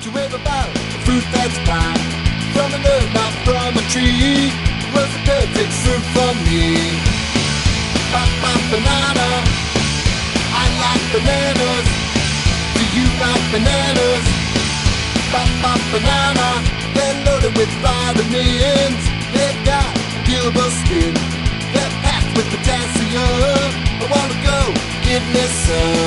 to rave about a fruit that's fine from an herb, not from a tree. Was the perfect fruit for me. Pop, pop, banana. I like bananas. Do you like bananas? Pop, pop, banana. They're loaded with vitamins. They've got peelable skin. They're packed with potassium. I wanna go get me some.